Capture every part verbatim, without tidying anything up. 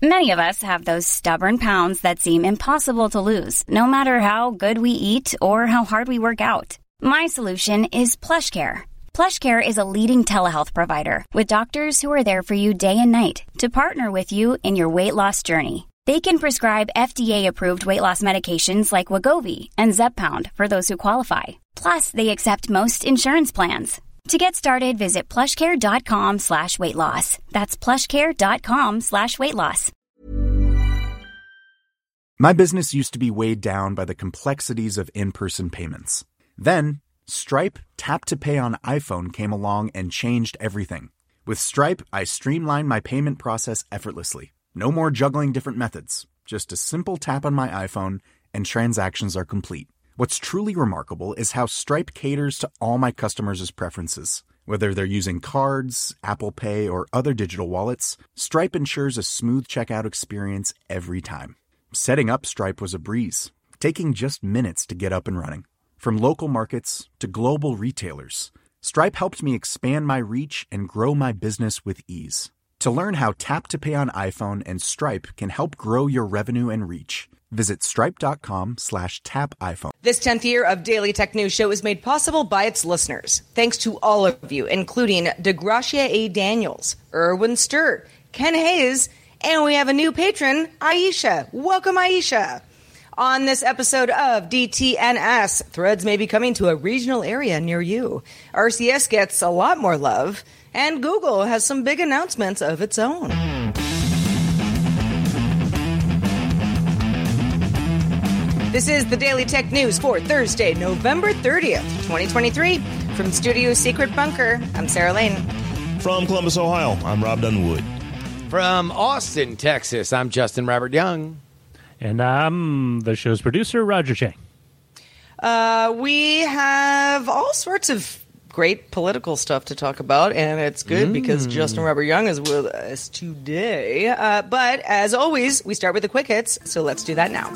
Many of us have those stubborn pounds that seem impossible to lose, no matter how good we eat or how hard we work out. My solution is PlushCare. PlushCare is a leading telehealth provider with doctors who are there for you day and night to partner with you in your weight loss journey. They can prescribe F D A-approved weight loss medications like Wegovy and Zepbound for those who qualify. Plus, they accept most insurance plans. To get started, visit plushcare.com slash weight loss. That's plushcare.com slash weight loss. My business used to be weighed down by the complexities of in-person payments. Then, Stripe Tap to Pay on iPhone came along and changed everything. With Stripe, I streamlined my payment process effortlessly. No more juggling different methods. Just a simple tap on my iPhone and transactions are complete. What's truly remarkable is how Stripe caters to all my customers' preferences. Whether they're using cards, Apple Pay, or other digital wallets, Stripe ensures a smooth checkout experience every time. Setting up Stripe was a breeze, taking just minutes to get up and running. From local markets to global retailers, Stripe helped me expand my reach and grow my business with ease. To learn how Tap to Pay on iPhone and Stripe can help grow your revenue and reach, visit stripe.com slash tap iPhone. This tenth year of Daily Tech News Show is made possible by its listeners. Thanks to all of you, including DeGracia A. Daniels, Erwin Stur, Ken Hayes, and we have a new patron, Aisha. Welcome, Aisha. On this episode of D T N S, Threads may be coming to a regional area near you. R C S gets a lot more love, and Google has some big announcements of its own. This is the Daily Tech News for Thursday, November thirtieth, twenty twenty-three. From Studio Secret Bunker, I'm Sarah Lane. From Columbus, Ohio, I'm Rob Dunwood. From Austin, Texas, I'm Justin Robert Young. And I'm the show's producer, Roger Chang. Uh, we have all sorts of great political stuff to talk about, and it's good mm. because Justin Robert Young is with us today. Uh, but as always, we start with the quick hits, so let's do that now.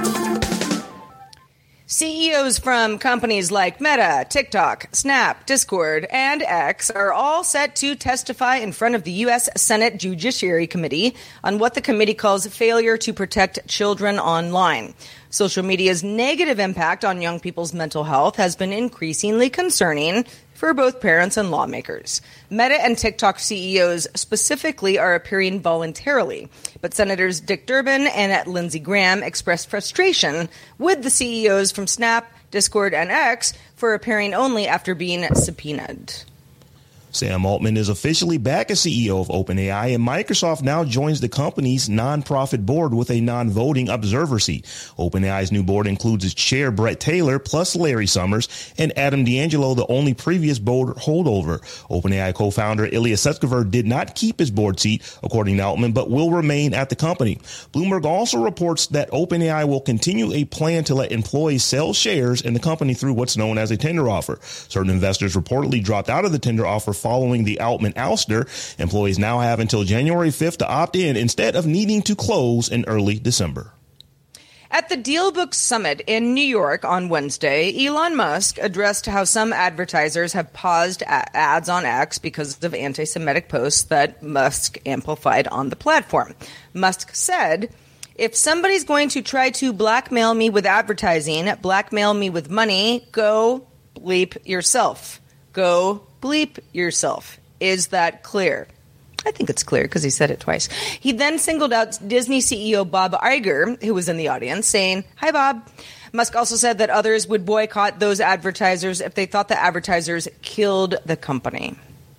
C E Os from companies like Meta, TikTok, Snap, Discord, and X are all set to testify in front of the U S Senate Judiciary Committee on what the committee calls failure to protect children online. Social media's negative impact on young people's mental health has been increasingly concerning for both parents and lawmakers. Meta and TikTok C E Os specifically are appearing voluntarily, but Senators Dick Durbin and Lindsey Graham expressed frustration with the C E Os from Snap, Discord, and X for appearing only after being subpoenaed. Sam Altman is officially back as C E O of OpenAI, and Microsoft now joins the company's nonprofit board with a non-voting observer seat. OpenAI's new board includes its chair, Brett Taylor, plus Larry Summers, and Adam D'Angelo, the only previous board holdover. OpenAI co-founder Ilya Sutskever did not keep his board seat, according to Altman, but will remain at the company. Bloomberg also reports that OpenAI will continue a plan to let employees sell shares in the company through what's known as a tender offer. Certain investors reportedly dropped out of the tender offer following the Altman ouster. Employees now have until January fifth to opt in instead of needing to close in early December. At the DealBook Summit in New York on Wednesday, Elon Musk addressed how some advertisers have paused ads on X because of anti-Semitic posts that Musk amplified on the platform. Musk said, "If somebody's going to try to blackmail me with advertising, blackmail me with money, go bleep yourself. Go bleep yourself. Is that clear?" I think it's clear because he said it twice. He then singled out Disney C E O Bob Iger, who was in the audience, saying, "Hi, Bob." Musk also said that others would boycott those advertisers if they thought the advertisers killed the company.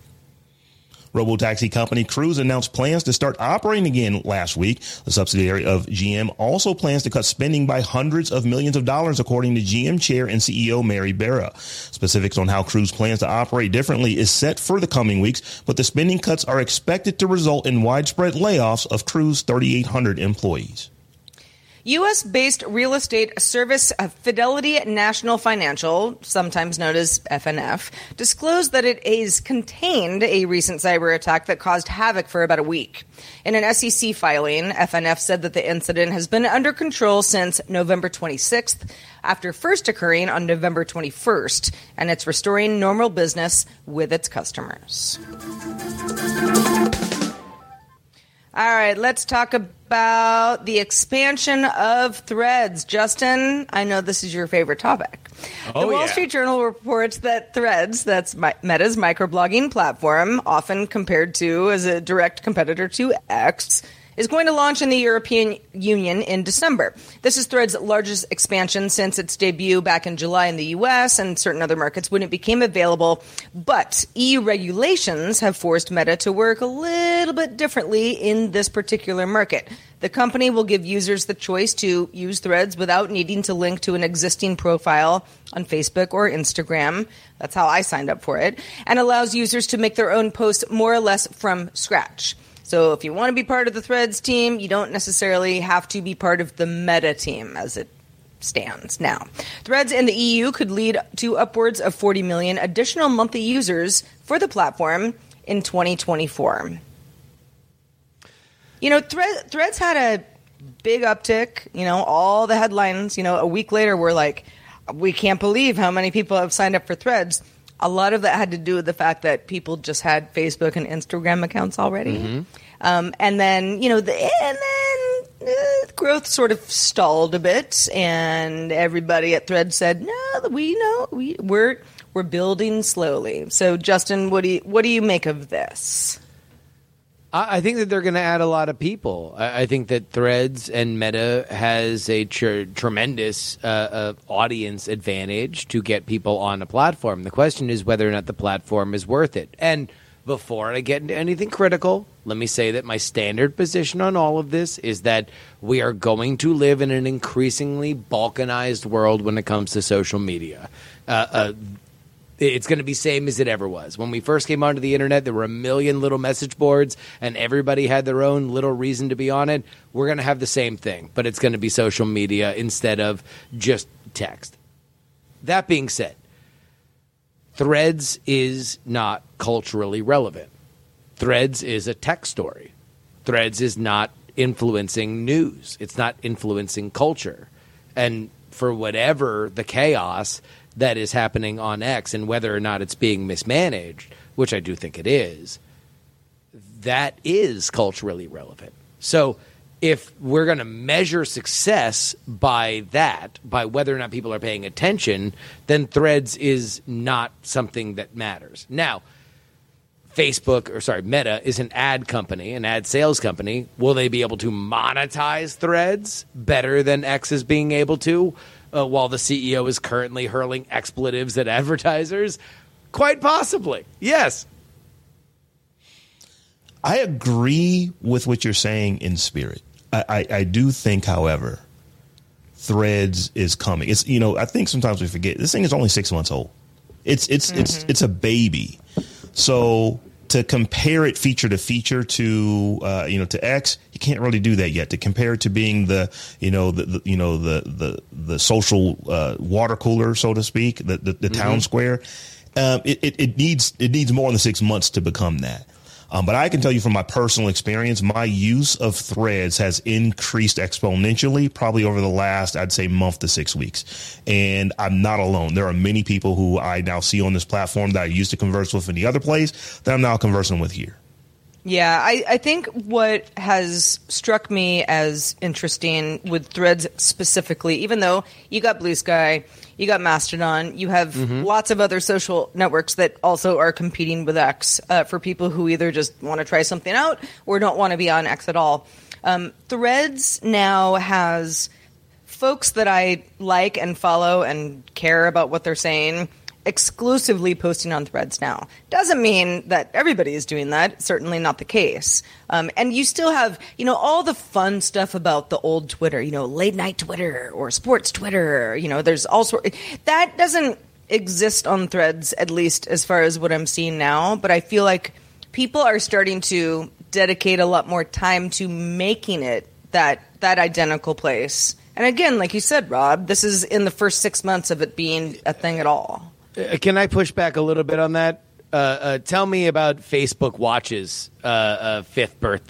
Robotaxi company Cruise announced plans to start operating again last week. The subsidiary of G M also plans to cut spending by hundreds of millions of dollars, according to G M chair and C E O Mary Barra. Specifics on how Cruise plans to operate differently is set for the coming weeks, but the spending cuts are expected to result in widespread layoffs of Cruise thirty-eight hundred employees. U S-based real estate service Fidelity National Financial, sometimes known as F N F, disclosed that it has contained a recent cyber attack that caused havoc for about a week. In an S E C filing, F N F said that the incident has been under control since November twenty-sixth, after first occurring on November twenty-first, and it's restoring normal business with its customers. All right, let's talk about the expansion of Threads. Justin, I know this is your favorite topic. Oh, the Wall yeah. Street Journal reports that Threads, that's Meta's microblogging platform, often compared to as a direct competitor to X, is going to launch in the European Union in December. This is Threads' largest expansion since its debut back in July in the U S and certain other markets when it became available. But E U regulations have forced Meta to work a little bit differently in this particular market. The company will give users the choice to use Threads without needing to link to an existing profile on Facebook or Instagram. That's how I signed up for it. And allows users to make their own posts more or less from scratch. So if you want to be part of the Threads team, you don't necessarily have to be part of the Meta team as it stands now. Threads in the E U could lead to upwards of forty million additional monthly users for the platform in twenty twenty-four. You know, Thread, Threads had a big uptick. You know, all the headlines, you know, a week later were like, we can't believe how many people have signed up for Threads. A lot of that had to do with the fact that people just had Facebook and Instagram accounts already. Mm-hmm. Um, and then, you know, the, and then uh, growth sort of stalled a bit, and everybody at Threads said, no, we know, we, we're we're building slowly. So, Justin, what do you, what do you make of this? I think that they're going to add a lot of people. I think that Threads and Meta has a tr- tremendous uh, uh, audience advantage to get people on a platform. The question is whether or not the platform is worth it. And before I get into anything critical, let me say that my standard position on all of this is that we are going to live in an increasingly balkanized world when it comes to social media. Uh, uh, It's going to be same as it ever was. When we first came onto the internet, there were a million little message boards, and everybody had their own little reason to be on it. We're going to have the same thing, but it's going to be social media instead of just text. That being said, Threads is not culturally relevant. Threads is a tech story. Threads is not influencing news. It's not influencing culture. And for whatever the chaos that is happening on X and whether or not it's being mismanaged, which I do think it is, that is culturally relevant. So if we're going to measure success by that, by whether or not people are paying attention, then Threads is not something that matters. Now, Facebook, or sorry, Meta is an ad company, an ad sales company. Will they be able to monetize Threads better than X is being able to? Uh, while the C E O is currently hurling expletives at advertisers? Quite possibly, yes. I agree with what you're saying in spirit. I, I, I do think, however, Threads is coming. It's, you know, I think sometimes we forget this thing is only six months old. It's it's mm-hmm. it's it's a baby. So to compare it feature to feature to, uh, you know, to X, you can't really do that yet. To compare it to being the, you know, the, the you know, the, the, the social, uh, water cooler, so to speak, the, the, the mm-hmm. town square, um, it, it, it needs, it needs more than six months to become that. Um, but I can tell you from my personal experience, my use of Threads has increased exponentially, probably over the last, I'd say, month to six weeks. And I'm not alone. There are many people who I now see on this platform that I used to converse with in the other place that I'm now conversing with here. Yeah, I, I think what has struck me as interesting with Threads specifically, even though you got Blue Sky, you got Mastodon, you have mm-hmm. lots of other social networks that also are competing with X uh, for people who either just want to try something out or don't want to be on X at all. Um, Threads now has folks that I like and follow and care about what they're saying exclusively posting on Threads now. Doesn't mean that everybody is doing that. Certainly not the case. Um, and you still have, you know, all the fun stuff about the old Twitter, you know, late night Twitter or sports Twitter. You know, there's all sorts. That doesn't exist on Threads, at least as far as what I'm seeing now. But I feel like people are starting to dedicate a lot more time to making it that that identical place. And again, like you said, Rob, this is in the first six months of it being a thing at all. Can I push back a little bit on that? Uh, uh, tell me about Facebook Watch's uh, uh, fifth birthday.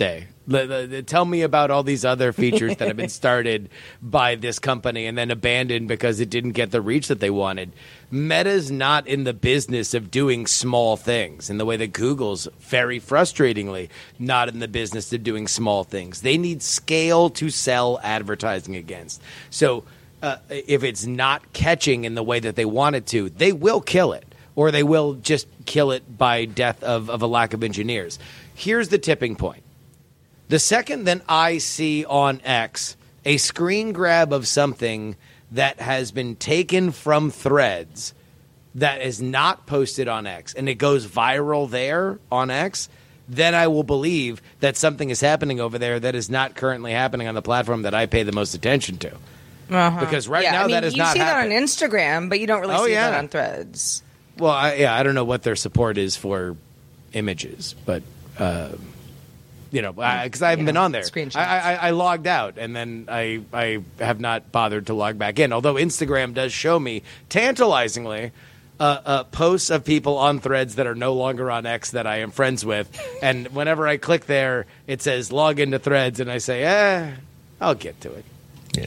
L- l- tell me about all these other features that have been started by this company and then abandoned because it didn't get the reach that they wanted. Meta's not in the business of doing small things in the way that Google's, very frustratingly, not in the business of doing small things. They need scale to sell advertising against. So uh, if it's not catching in the way that they want it to, they will kill it, or they will just kill it by death of, of a lack of engineers. Here's the tipping point. The second that I see on X a screen grab of something that has been taken from Threads that is not posted on X and it goes viral there on X, then I will believe that something is happening over there that is not currently happening on the platform that I pay the most attention to. Uh-huh. Because right yeah, now I mean, that is you not see happening. that on Instagram, but you don't really Oh, see yeah. that on Threads. Well, I, yeah, I don't know what their support is for images, but uh, you know, because I, I haven't You been know, on there. screenshots. I, I, I logged out, and then I I have not bothered to log back in. Although Instagram does show me tantalizingly uh, uh, posts of people on Threads that are no longer on X that I am friends with, and whenever I click there, it says log into Threads, and I say, eh, I'll get to it.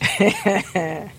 Yeah.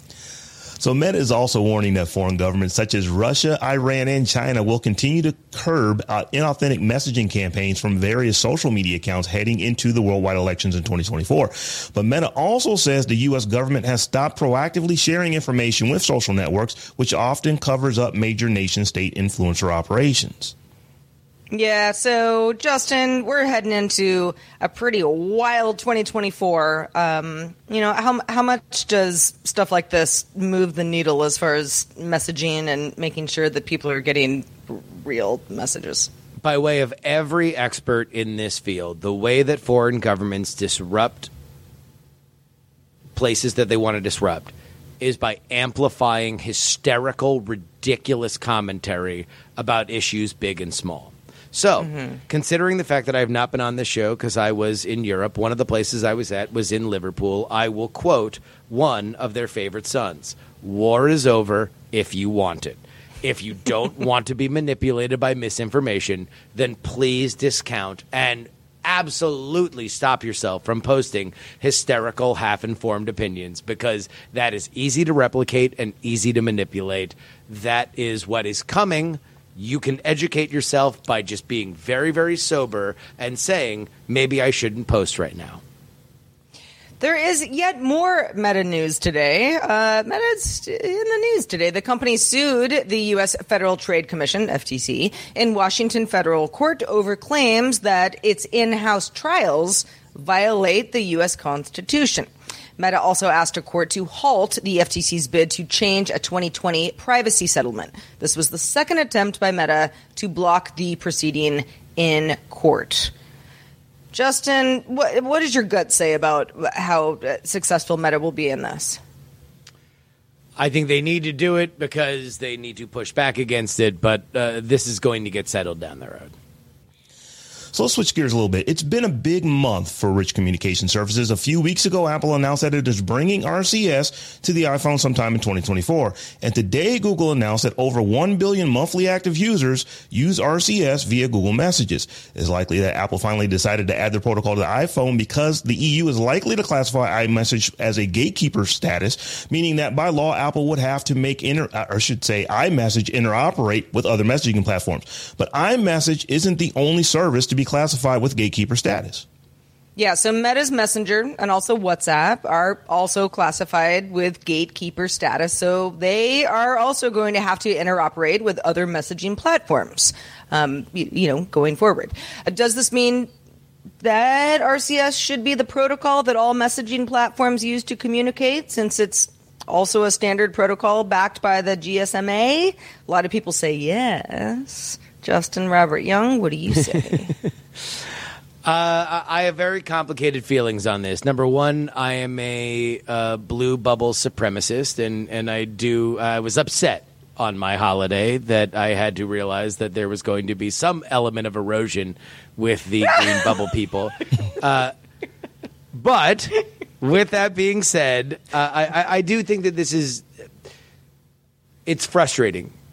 So Meta is also warning that foreign governments such as Russia, Iran, and China will continue to curb uh, inauthentic messaging campaigns from various social media accounts heading into the worldwide elections in twenty twenty-four. But Meta also says the U S government has stopped proactively sharing information with social networks, which often covers up major nation-state influencer operations. Yeah, so Justin, we're heading into a pretty wild twenty twenty-four. Um, you know, how how much does stuff like this move the needle as far as messaging and making sure that people are getting real messages? By way of every expert in this field, the way that foreign governments disrupt places that they want to disrupt is by amplifying hysterical, ridiculous commentary about issues big and small. So, mm-hmm. considering the fact that I have not been on this show because I was in Europe, one of the places I was at was in Liverpool, I will quote one of their favorite sons. War is over if you want it. If you don't want to be manipulated by misinformation, then please discount and absolutely stop yourself from posting hysterical, half-informed opinions, because that is easy to replicate and easy to manipulate. That is what is coming. You can educate yourself by just being very, very sober and saying, maybe I shouldn't post right now. There is yet more Meta news today. Uh, Meta's in the news today. The company sued the U S Federal Trade Commission, F T C, in Washington federal court over claims that its in-house trials violate the U S Constitution. Meta also asked a court to halt the F T C's bid to change a twenty twenty privacy settlement. This was the second attempt by Meta to block the proceeding in court. Justin, what, what does your gut say about how successful Meta will be in this? I think they need to do it because they need to push back against it, but uh, this is going to get settled down the road. So let's switch gears a little bit. It's been a big month for Rich Communication Services. A few weeks ago, Apple announced that it is bringing R C S to the iPhone sometime in twenty twenty-four. And today, Google announced that over one billion monthly active users use R C S via Google Messages. It's likely that Apple finally decided to add the protocol to the iPhone because the E U is likely to classify iMessage as a gatekeeper status, meaning that by law, Apple would have to make inter, or should say iMessage interoperate with other messaging platforms. But iMessage isn't the only service to be classified with gatekeeper status. Yeah, so Meta's Messenger and also WhatsApp are also classified with gatekeeper status, so they are also going to have to interoperate with other messaging platforms, um, you, you know, going forward. Uh, does this mean that R C S should be the protocol that all messaging platforms use to communicate, since it's also a standard protocol backed by the G S M A? A lot of people say yes. Justin Robert Young, what do you say? Uh, I have very complicated feelings on this. Number one, I am a uh, blue bubble supremacist, and, and I do. I was upset on my holiday that I had to realize that there was going to be some element of erosion with the green bubble people. Uh, but with that being said, uh, I, I do think that this is it's frustrating. Uh,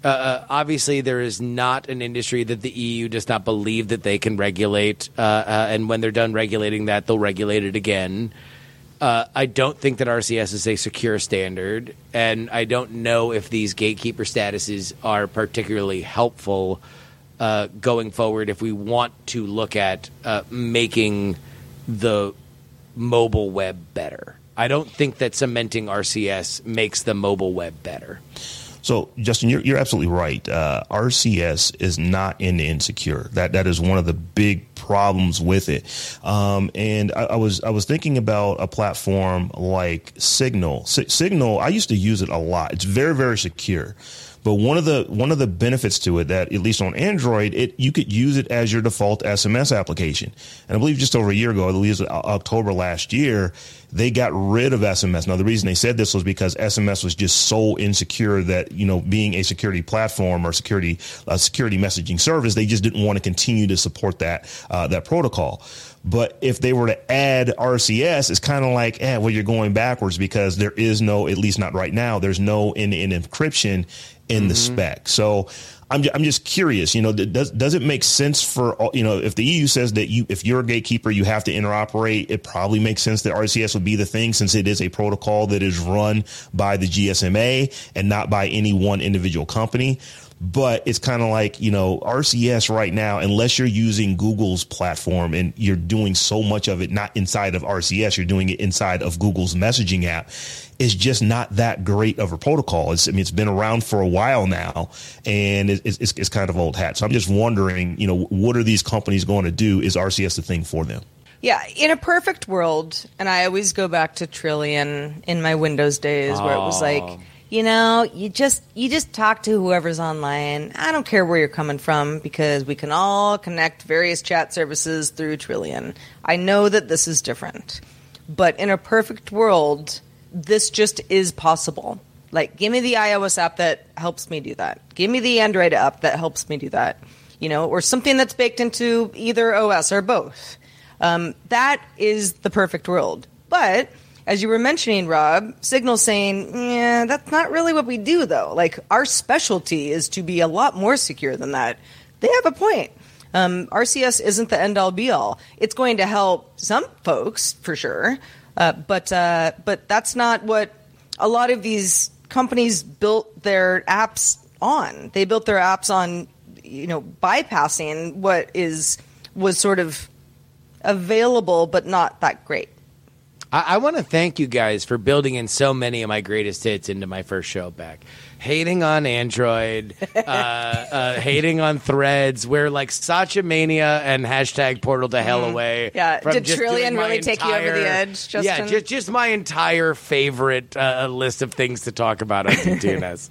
Uh, obviously, there is not an industry that the E U does not believe that they can regulate, uh, uh, and when they're done regulating that, they'll regulate it again. Uh, I don't think that R C S is a secure standard, and I don't know if these gatekeeper statuses are particularly helpful uh, going forward if we want to look at uh, making the mobile web better. I don't think that cementing R C S makes the mobile web better. So, Justin, you're, you're absolutely right. Uh, R C S is not end-to-end secure. That that is one of the big problems with it. Um, and I, I was I was thinking about a platform like Signal. S- Signal, I used to use it a lot. It's very, very secure. But one of the one of the benefits to it that, at least on Android, it you could use it as your default S M S application. And I believe just over a year ago, I believe it was October last year, they got rid of S M S. Now, the reason they said this was because S M S was just so insecure that, you know, being a security platform or security uh, security messaging service, they just didn't want to continue to support that uh, that protocol. But if they were to add R C S, it's kind of like, eh, well, you're going backwards because there is no, at least not right now, there's no end-to-end encryption in mm-hmm. the spec. So I'm I'm just curious, you know, does does it make sense for, you know, if the E U says that you if you're a gatekeeper, you have to interoperate, it probably makes sense that R C S would be the thing, since it is a protocol that is run by the G S M A and not by any one individual company. But it's kind of like, you know, R C S right now, unless you're using Google's platform and you're doing so much of it not inside of R C S, you're doing it inside of Google's messaging app, is just not that great of a protocol. It's, I mean, it's been around for a while now, and it's, it's, it's kind of old hat. So I'm just wondering, you know, what are these companies going to do? Is R C S the thing for them? Yeah, in a perfect world, and I always go back to Trillian in my Windows days, where it was like, you know, you just you just talk to whoever's online. I don't care where you're coming from, because we can all connect various chat services through Trillian. I know that this is different, but in a perfect world, this just is possible. Like, give me the iOS app that helps me do that. Give me the Android app that helps me do that. You know, or something that's baked into either O S or both. Um, that is the perfect world. But as you were mentioning, Rob, Signal's saying, yeah, that's not really what we do, though. Like, our specialty is to be a lot more secure than that. They have a point. Um, R C S isn't the end-all, be-all. It's going to help some folks, for sure, uh, but uh, but that's not what a lot of these companies built their apps on. They built their apps on, you know, bypassing what is was sort of available, but not that great. I, I want to thank you guys for building in so many of my greatest hits into my first show back. Hating on Android, uh, uh, hating on Threads, where like Satya Mania and hashtag Portal to Hell away. Yeah, from did just Trillian doing my really take you over the edge, Justin? Yeah, just, just my entire favorite uh, list of things to talk about on T T N S.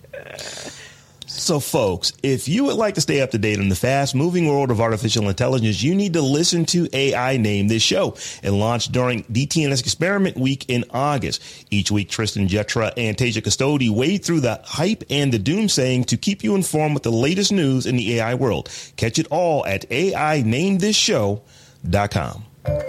So, folks, if you would like to stay up to date on the fast-moving world of artificial intelligence, you need to listen to A I Name This Show. It launched during D T N S Experiment Week in August. Each week, Tristan Jetra and Tasia Custode wade through the hype and the doomsaying to keep you informed with the latest news in the A I world. Catch it all at A I name this show dot com.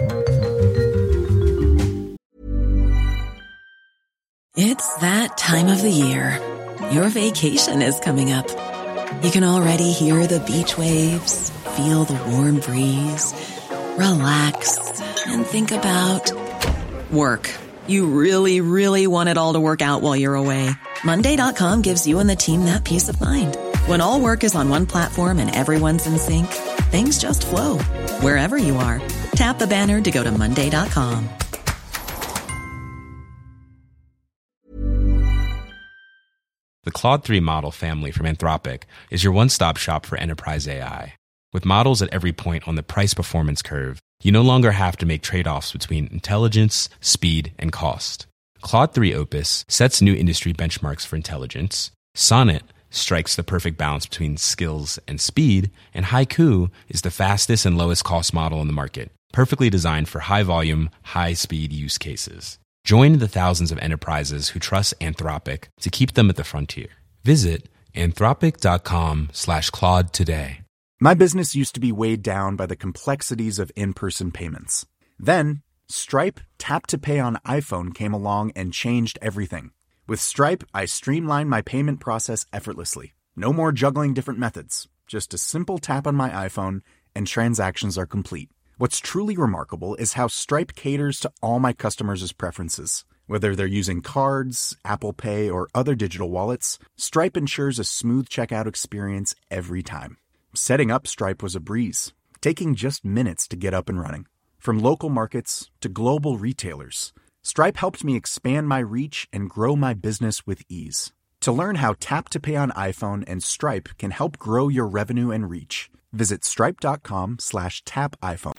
It's that time of the year. Your vacation is coming up. You can already hear the beach waves, feel the warm breeze, relax, and think about work. You really, really want it all to work out while you're away. Monday dot com gives you and the team that peace of mind. When all work is on one platform and everyone's in sync, things just flow. Wherever you are, tap the banner to go to Monday dot com. The Claude three model family from Anthropic is your one-stop shop for enterprise A I. With models at every point on the price-performance curve, you no longer have to make trade-offs between intelligence, speed, and cost. Claude three Opus sets new industry benchmarks for intelligence, Sonnet strikes the perfect balance between skills and speed, and Haiku is the fastest and lowest cost model in the market, perfectly designed for high-volume, high-speed use cases. Join the thousands of enterprises who trust Anthropic to keep them at the frontier. Visit anthropic.com slash Claude today. My business used to be weighed down by the complexities of in-person payments. Then, Stripe Tap to Pay on iPhone came along and changed everything. With Stripe, I streamlined my payment process effortlessly. No more juggling different methods. Just a simple tap on my iPhone and transactions are complete. What's truly remarkable is how Stripe caters to all my customers' preferences. Whether they're using cards, Apple Pay, or other digital wallets, Stripe ensures a smooth checkout experience every time. Setting up Stripe was a breeze, taking just minutes to get up and running. From local markets to global retailers, Stripe helped me expand my reach and grow my business with ease. To learn how Tap to Pay on iPhone and Stripe can help grow your revenue and reach, visit stripe.com slash tap iPhone.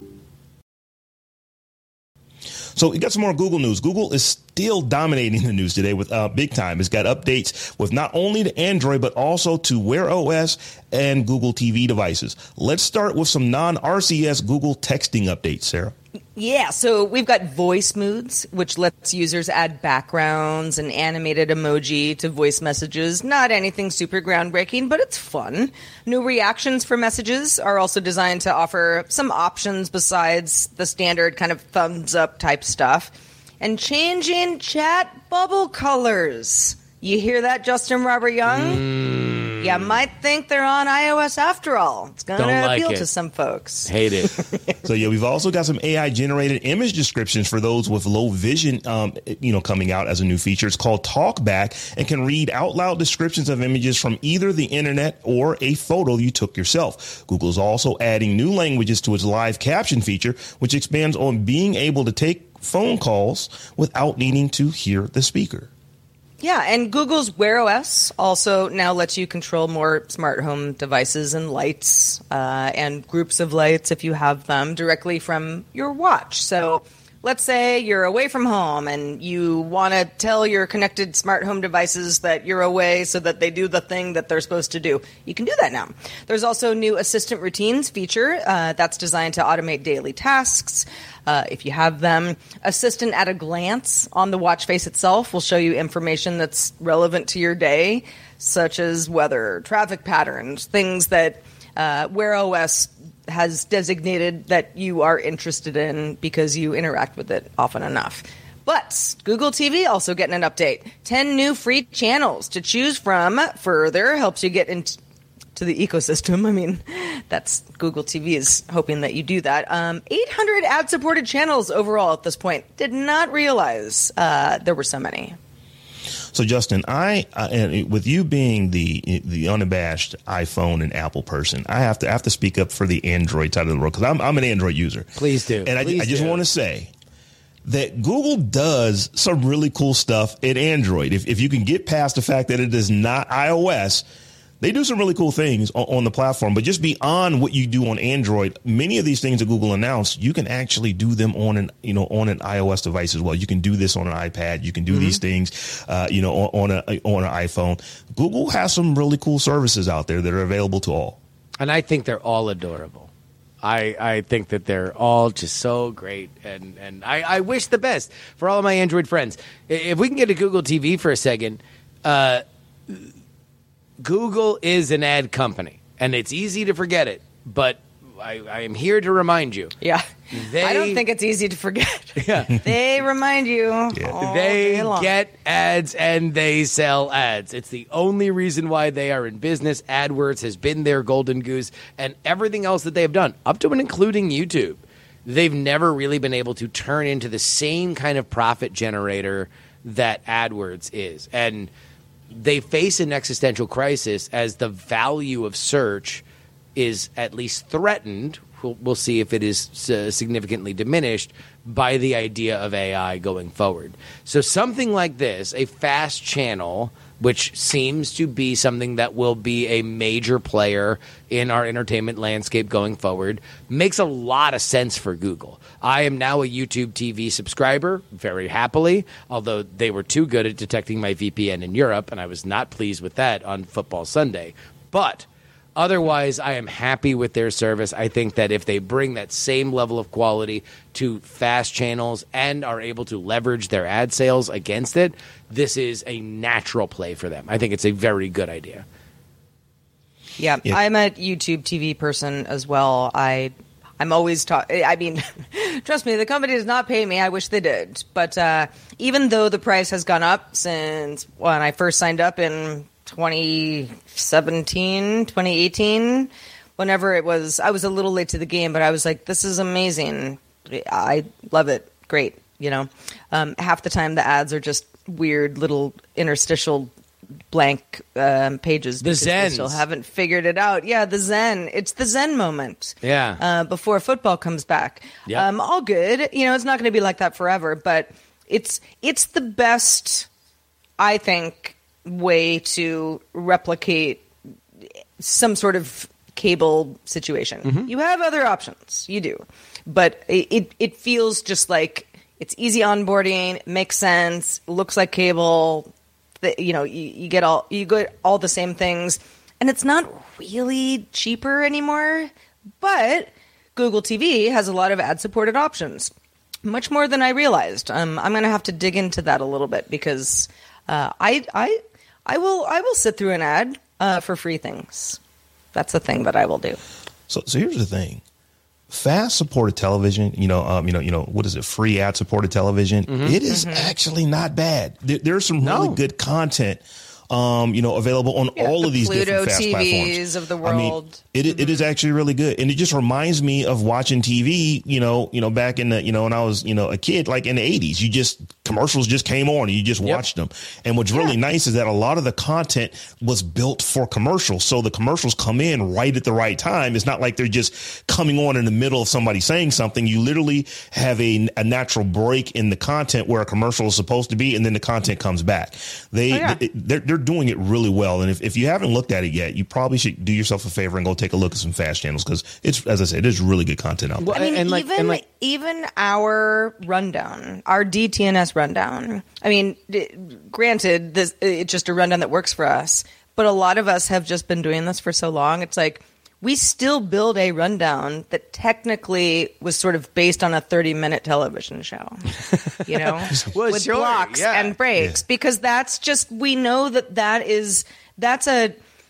So we got some more Google news. Google is still dominating the news today with uh, big time. It's got updates with not only to Android, but also to Wear O S and Google T V devices. Let's start with some non-R C S Google texting updates, Sarah. Yeah, so we've got voice moods, which lets users add backgrounds and animated emoji to voice messages. Not anything super groundbreaking, but it's fun. New reactions for messages are also designed to offer some options besides the standard kind of thumbs up type stuff. And changing chat bubble colors. You hear that, Justin Robert Young? Mm. You might think they're on iOS after all. It's going to like appeal it. to some folks. Hate it. So, yeah, we've also got some A I-generated image descriptions for those with low vision, um, you know, coming out as a new feature. It's called TalkBack and can read out loud descriptions of images from either the internet or a photo you took yourself. Google is also adding new languages to its live caption feature, which expands on being able to take phone calls without needing to hear the speaker. Yeah, and Google's Wear O S also now lets you control more smart home devices and lights uh, and groups of lights if you have them directly from your watch. So let's say you're away from home and you want to tell your connected smart home devices that you're away so that they do the thing that they're supposed to do. You can do that now. There's also a new Assistant Routines feature uh, that's designed to automate daily tasks. Uh, if you have them. Assistant at a glance on the watch face itself will show you information that's relevant to your day, such as weather, traffic patterns, things that uh, Wear O S has designated that you are interested in because you interact with it often enough. But Google T V also getting an update. ten new free channels to choose from. Further helps you get into to the ecosystem. I mean, that's Google T V is hoping that you do that. Um, eight hundred ad-supported channels overall at this point. Did not realize uh, there were so many. So, Justin, I uh, and with you being the the unabashed iPhone and Apple person, I have to I have to speak up for the Android side of the world because I'm I'm an Android user. Please do. And Please I, I just do. want to say that Google does some really cool stuff in Android. If if you can get past the fact that it is not iOS, they do some really cool things on, on the platform, but just beyond what you do on Android, many of these things that Google announced, you can actually do them on an, you know, on an iOS device as well. You can do this on an iPad. You can do mm-hmm. these things, uh, you know, on, on a, on an iPhone. Google has some really cool services out there that are available to all. And I think they're all adorable. I, I think that they're all just so great, and, and I, I wish the best for all of my Android friends. If we can get to Google T V for a second, uh, Google is an ad company, and it's easy to forget it, but I, I am here to remind you. Yeah. They, I don't think it's easy to forget. Yeah. They remind you Yeah. all They day long. get ads and they sell ads. It's the only reason why they are in business. AdWords has been their golden goose, and everything else that they have done, up to and including YouTube, they've never really been able to turn into the same kind of profit generator that AdWords is. And they face an existential crisis as the value of search is at least threatened. We'll, we'll see if it is uh, significantly diminished by the idea of A I going forward. So something like this, a fast channel, which seems to be something that will be a major player in our entertainment landscape going forward, makes a lot of sense for Google. I am now a YouTube T V subscriber, very happily, although they were too good at detecting my V P N in Europe, and I was not pleased with that on Football Sunday. But otherwise, I am happy with their service. I think that if they bring that same level of quality to fast channels and are able to leverage their ad sales against it, this is a natural play for them. I think it's a very good idea. Yeah, Yeah. I'm a YouTube T V person as well. I, I'm always talking. I mean, trust me, the company does not pay me. I wish they did. But uh, even though the price has gone up since when I first signed up in twenty seventeen, twenty eighteen, whenever it was. I was a little late to the game, but I was like, this is amazing. I love it. Great. You know, um, half the time the ads are just weird little interstitial blank um, pages. The Zen still haven't figured it out. Yeah, the Zen. It's the Zen moment. Yeah. Uh, before football comes back. Yep. Um, all good. You know, it's not going to be like that forever, but it's it's the best, I think, way to replicate some sort of cable situation. Mm-hmm. You have other options. You do. But it, it, it feels just like it's easy onboarding, makes sense, looks like cable. The, you know, you, you get all you get all the same things, and it's not really cheaper anymore. But Google T V has a lot of ad-supported options, much more than I realized. Um, I'm going to have to dig into that a little bit because uh, I I I will I will sit through an ad uh, for free things. That's the thing that I will do. So so here's the thing. Fast supported television, you know, um, you know, you know, what is it? Free ad supported television. Mm-hmm. It is mm-hmm. actually not bad. There, there's some no. really good content, um, you know, available on yeah, all of these Pluto different fast T Vs platforms of the world. I mean, it, mm-hmm. it is actually really good, and it just reminds me of watching T V. You know, you know, back in the, you know, when I was, you know, a kid, like in the eighties, you just commercials just came on and you just yep. watched them. And what's really yeah. nice is that a lot of the content was built for commercials, so the commercials come in right at the right time. It's not like they're just coming on in the middle of somebody saying something. You literally have a, a natural break in the content where a commercial is supposed to be, and then the content comes back. They oh, yeah. they, they're, they're doing it really well. And if, if you haven't looked at it yet, you probably should do yourself a favor and go take a look at some fast channels, because it's, as I said, there's really good content out there. Well, I mean, and like, even and like, even our rundown, our D T N S rundown. I mean, granted, this it's just a rundown that works for us, but a lot of us have just been doing this for so long. It's like we still build a rundown that technically was sort of based on a thirty-minute television show, you know, well, with sure, blocks yeah. and breaks, yeah. because that's just, we know that that is that's a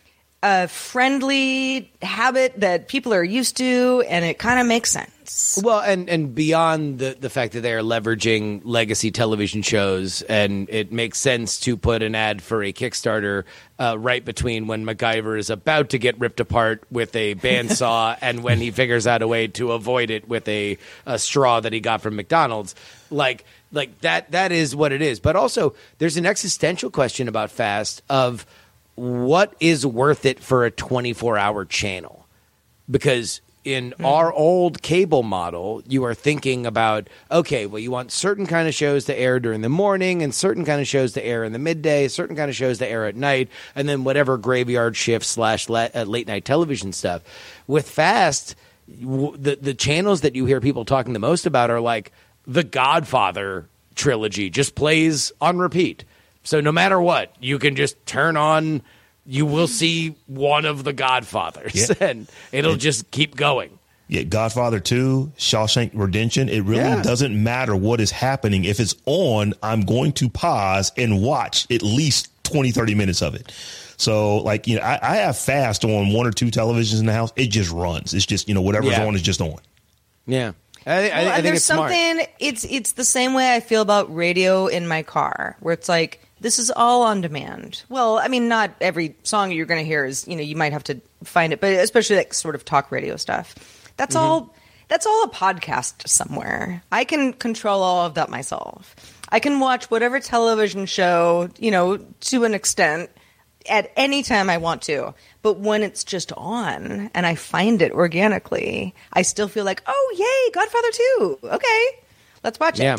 a friendly habit that people are used to, and it kind of makes sense. Well, and, and beyond the, the fact that they are leveraging legacy television shows, and it makes sense to put an ad for a Kickstarter uh, right between when MacGyver is about to get ripped apart with a bandsaw and when he figures out a way to avoid it with a, a straw that he got from McDonald's. Like, like that that is what it is. But also, there's an existential question about Fast of what is worth it for a twenty-four hour channel? Because in mm-hmm. our old cable model, you are thinking about, okay, well, you want certain kind of shows to air during the morning and certain kind of shows to air in the midday, certain kind of shows to air at night, and then whatever graveyard shift slash late night television stuff. With Fast, the, the channels that you hear people talking the most about are like the Godfather trilogy just plays on repeat. So no matter what, you can just turn on, you will see one of the Godfathers, yeah. and it'll yeah. just keep going. Yeah, Godfather two, Shawshank Redemption, it really yeah. doesn't matter what is happening. If it's on, I'm going to pause and watch at least twenty, thirty minutes of it. So, like, you know, I, I have Fast on one or two televisions in the house. It just runs. It's just, you know, whatever's yeah. on is just on. Yeah. I, I, well, I think there's it's something, smart. It's, it's the same way I feel about radio in my car, where it's like, this is all on demand. Well, I mean, not every song you're going to hear is, you know, you might have to find it, but especially like sort of talk radio stuff. That's mm-hmm. all. That's all a podcast somewhere. I can control all of that myself. I can watch whatever television show, you know, to an extent at any time I want to. But when it's just on and I find it organically, I still feel like, oh, yay, Godfather two. Okay, let's watch it. Yeah.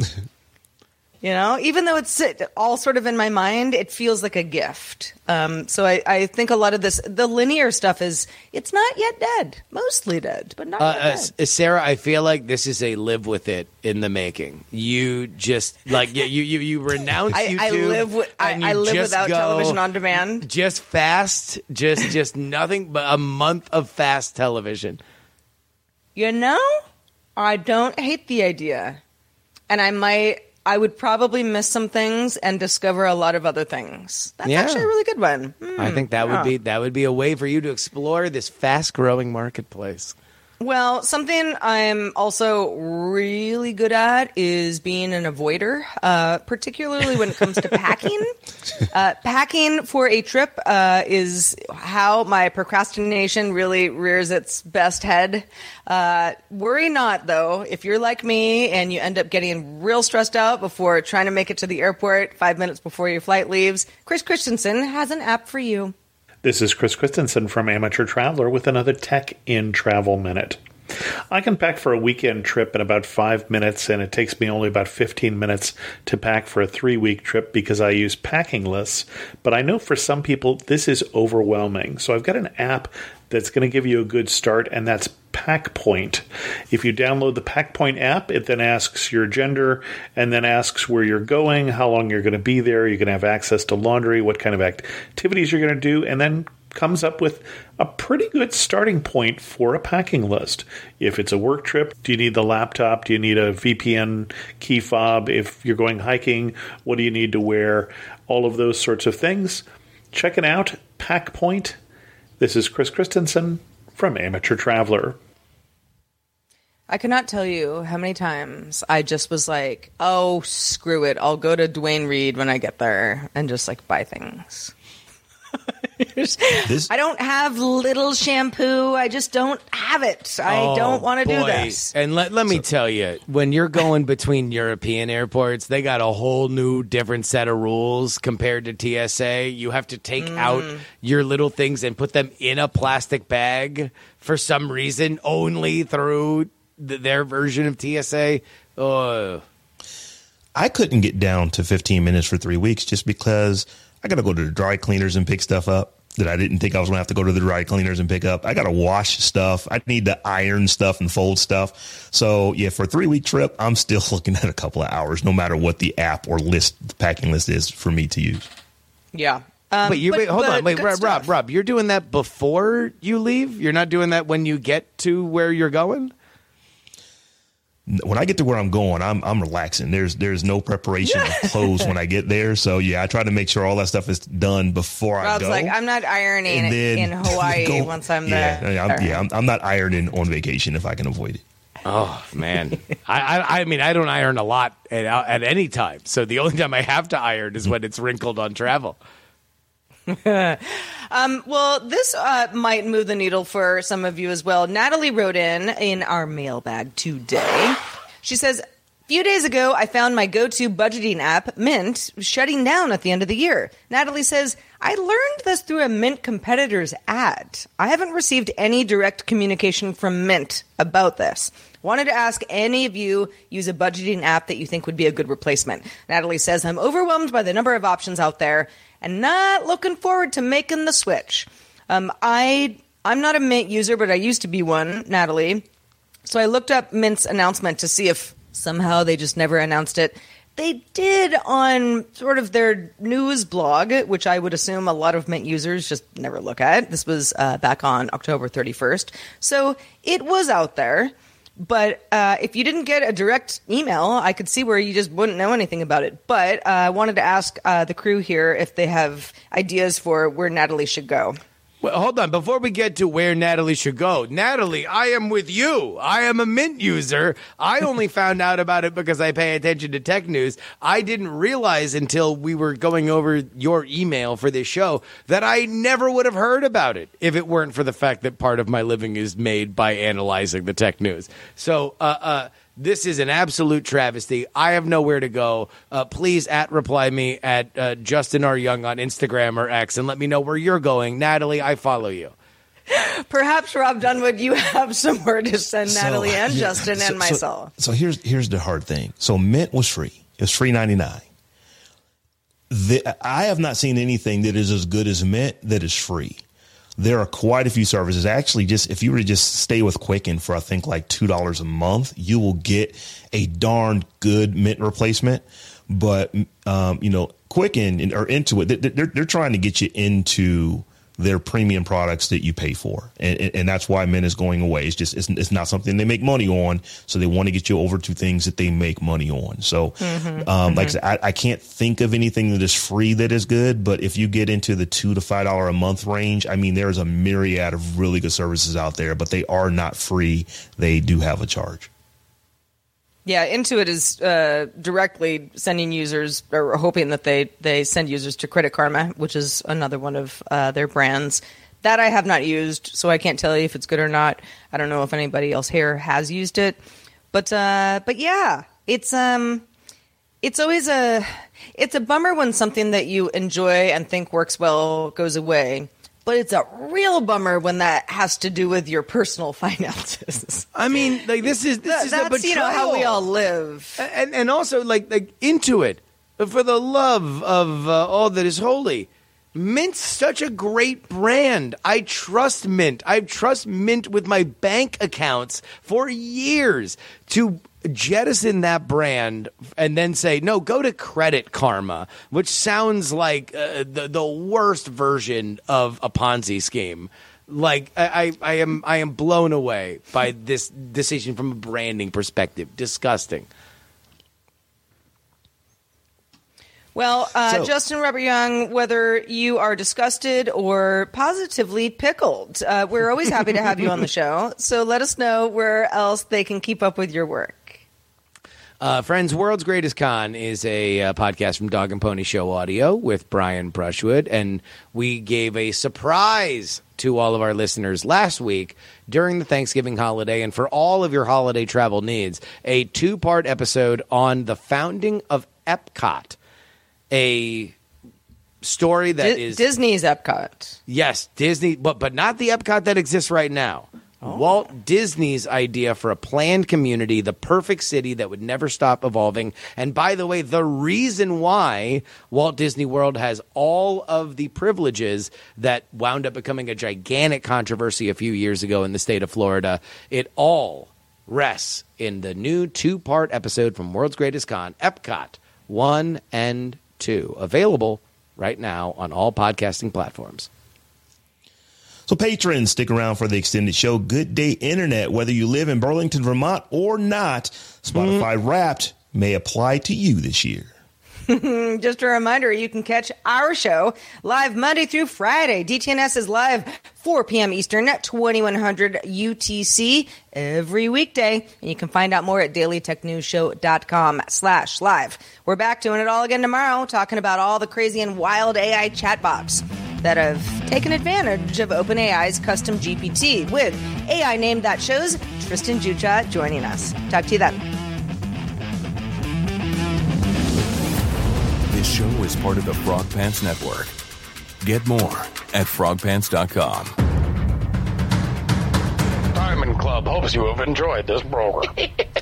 You know, even though it's all sort of in my mind, it feels like a gift. Um, so I, I think a lot of this, the linear stuff is, it's not yet dead. Mostly dead, but not uh, yet dead. Uh, Sarah, I feel like this is a live with it in the making. You just, like, you you, you renounce I, YouTube. I live, with, I, I live without go, television on demand. Just fast, just, just nothing but a month of fast television. You know, I don't hate the idea. And I might... I would probably miss some things and discover a lot of other things. That's yeah. actually a really good one. Mm, I think that yeah. would be that would be a way for you to explore this fast-growing marketplace. Well, something I'm also really good at is being an avoider, uh, particularly when it comes to packing. Uh, packing for a trip uh, is how my procrastination really rears its best head. Uh, worry not, though. If you're like me and you end up getting real stressed out before trying to make it to the airport five minutes before your flight leaves, Chris Christensen has an app for you. This is Chris Christensen from Amateur Traveler with another Tech in Travel Minute. I can pack for a weekend trip in about five minutes, and it takes me only about fifteen minutes to pack for a three-week trip because I use packing lists. But I know for some people this is overwhelming. So I've got an app that's going to give you a good start, and that's PackPoint. If you download the PackPoint app, it then asks your gender and then asks where you're going, how long you're going to be there, you're going to have access to laundry, what kind of activities you're going to do, and then comes up with a pretty good starting point for a packing list. If it's a work trip, do you need the laptop? Do you need a V P N key fob? If you're going hiking, what do you need to wear? All of those sorts of things. Check it out, PackPoint. This is Chris Christensen from Amateur Traveler. I cannot tell you how many times I just was like, oh, screw it. I'll go to Duane Reade when I get there and just like buy things. This? I don't have little shampoo. I just don't have it. I oh, don't want to do this. And let, let me so, tell you, when you're going between European airports, they got a whole new different set of rules compared to T S A. You have to take mm. out your little things and put them in a plastic bag for some reason, only through the, their version of T S A. Uh. I couldn't get down to fifteen minutes for three weeks just because I got to go to the dry cleaners and pick stuff up that I didn't think I was going to have to go to the dry cleaners and pick up. I got to wash stuff. I need to iron stuff and fold stuff. So, yeah, for a three-week trip, I'm still looking at a couple of hours, no matter what the app or list, the packing list is for me to use. Yeah. Um, wait, you, but, wait, hold on. Wait, Rob, Rob, Rob, you're doing that before you leave? You're not doing that when you get to where you're going? When I get to where I'm going, I'm I'm relaxing. There's there's no preparation of clothes when I get there. So, yeah, I try to make sure all that stuff is done before Rob's Oh. I go. like, I'm not ironing it in Hawaii go, once I'm yeah, there. Yeah, I'm, yeah I'm, I'm not ironing on vacation if I can avoid it. Oh, man. I, I I mean, I don't iron a lot at, at any time. So the only time I have to iron is when it's wrinkled on travel. um, well, this uh, might move the needle for some of you as well. Natalie wrote in in our mailbag today. She says, a few days ago, I found my go-to budgeting app, Mint, shutting down at the end of the year. Natalie says, I learned this through a Mint competitor's ad. I haven't received any direct communication from Mint about this. Wanted to ask any of you use a budgeting app that you think would be a good replacement. Natalie says, I'm overwhelmed by the number of options out there and not looking forward to making the switch. Um, I, I'm not a Mint user, but I used to be one, Natalie. So I looked up Mint's announcement to see if somehow they just never announced it. They did on sort of their news blog, which I would assume a lot of Mint users just never look at. This was uh, back on October thirty-first. So it was out there. But uh, if you didn't get a direct email, I could see where you just wouldn't know anything about it. But uh, I wanted to ask uh, the crew here if they have ideas for where Natalie should go. Well, hold on. Before we get to where Natalie should go, Natalie, I am with you. I am a Mint user. I only found out about it because I pay attention to tech news. I didn't realize until we were going over your email for this show that I never would have heard about it if it weren't for the fact that part of my living is made by analyzing the tech news. So, uh, uh, this is an absolute travesty. I have nowhere to go. Uh, please at reply me at uh, Justin R. Young on Instagram or X and let me know where you're going. Natalie, I follow you. Perhaps, Rob Dunwood, you have somewhere to send so, Natalie and yeah, Justin so, and myself. So, so here's here's the hard thing. So Mint was free. It was free ninety-nine. The, I have not seen anything that is as good as Mint that is free. There are quite a few services. Actually, just if you were to just stay with Quicken for, I think, like two dollars a month, you will get a darn good Mint replacement. But, um, you know, Quicken or Intuit, they're, they're, they're trying to get you into their premium products that you pay for. And, and, and that's why Mint is going away. It's just, it's, it's not something they make money on. So they want to get you over to things that they make money on. So, mm-hmm, um, mm-hmm. like I said, I, I can't think of anything that is free that is good, but if you get into the two to five dollars a month range, I mean, there's a myriad of really good services out there, but they are not free. They do have a charge. Yeah, Intuit is uh, directly sending users, or hoping that they, they send users to Credit Karma, which is another one of uh, their brands. That I have not used, so I can't tell you if it's good or not. I don't know if anybody else here has used it. But uh, but yeah, it's um, it's always a it's a bummer when something that you enjoy and think works well goes away. But it's a real bummer when that has to do with your personal finances. I mean, like this is this that, is that's, a betrayal. You know, how we all live, and and also like like Intuit, for the love of uh, all that is holy. Mint's such a great brand. I trust Mint. I trust Mint with my bank accounts for years. To jettison that brand and then say, no, go to Credit Karma, which sounds like uh, the, the worst version of a Ponzi scheme. Like, I, I, I am I am blown away by this decision from a branding perspective. Disgusting. Well, uh, so, Justin Robert Young, whether you are disgusted or positively pickled, uh, we're always happy to have you on the show. So let us know where else they can keep up with your work. Uh, friends, World's Greatest Con is a uh, podcast from Dog and Pony Show Audio with Brian Brushwood, and we gave a surprise to all of our listeners last week during the Thanksgiving holiday, and for all of your holiday travel needs, a two-part episode on the founding of Epcot. A story that D- is Disney's Epcot. Yes, Disney, but but not the Epcot that exists right now. Oh. Walt Disney's idea for a planned community, the perfect city that would never stop evolving. And by the way, the reason why Walt Disney World has all of the privileges that wound up becoming a gigantic controversy a few years ago in the state of Florida, it all rests in the new two-part episode from World's Greatest Con, Epcot one and two, available right now on all podcasting platforms. So patrons, stick around for the extended show. Good Day Internet, whether you live in Burlington, Vermont or not, Spotify mm-hmm. Wrapped may apply to you this year. Just a reminder, you can catch our show live Monday through Friday. D T N S is live four p.m. Eastern at twenty-one hundred U T C every weekday. And you can find out more at dailytechnewsshow.com slash live. We're back doing it all again tomorrow, talking about all the crazy and wild A I chatbots that have taken advantage of OpenAI's custom G P T, with A I Named That Show's Tristan Jucha joining us. Talk to you then. This show is part of the Frog Pants Network. Get more at frog pants dot com. Diamond Club hopes you have enjoyed this program.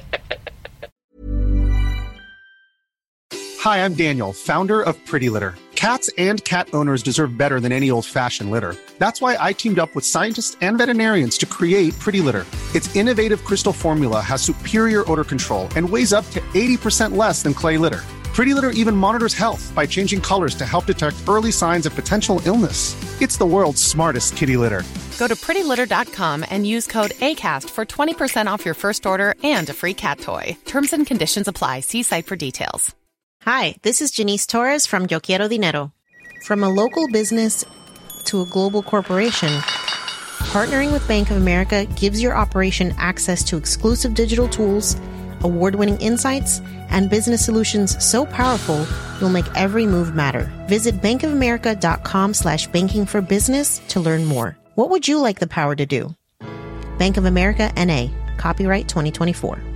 Hi, I'm Daniel, founder of Pretty Litter. Cats and cat owners deserve better than any old-fashioned litter. That's why I teamed up with scientists and veterinarians to create Pretty Litter. Its innovative crystal formula has superior odor control and weighs up to eighty percent less than clay litter. Pretty Litter even monitors health by changing colors to help detect early signs of potential illness. It's the world's smartest kitty litter. Go to pretty litter dot com and use code ACAST for twenty percent off your first order and a free cat toy. Terms and conditions apply. See site for details. Hi, this is Janice Torres from Yo Quiero Dinero. From a local business to a global corporation, partnering with Bank of America gives your operation access to exclusive digital tools, award-winning insights, and business solutions so powerful you'll make every move matter. Visit bankofamerica.com slash banking for business to learn more. What would you like the power to do? Bank of America, N A. Copyright twenty twenty-four.